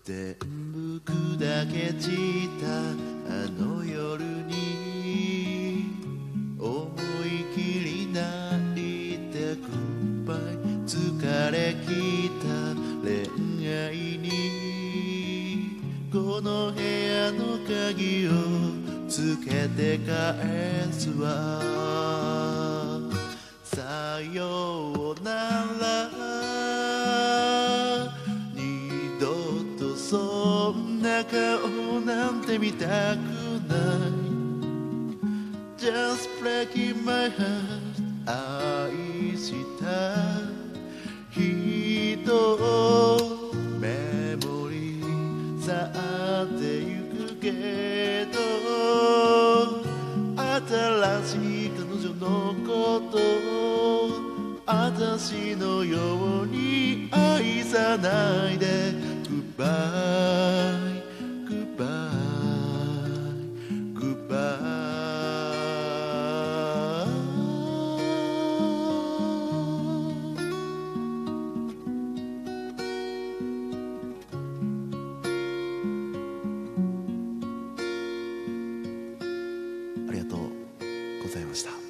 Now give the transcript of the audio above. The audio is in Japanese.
全部砕け散ったあの夜に思い切り泣いてグッバイ疲れきた恋愛にこの部屋の鍵をつけて返すわさようなら二度とそんな顔なんて見たくない Just breaking my heart 愛した人をメモリー去ってゆくけど新しい彼女のこと私のように愛さないで Goodbye Goodbye Goodbye ありがとうございました。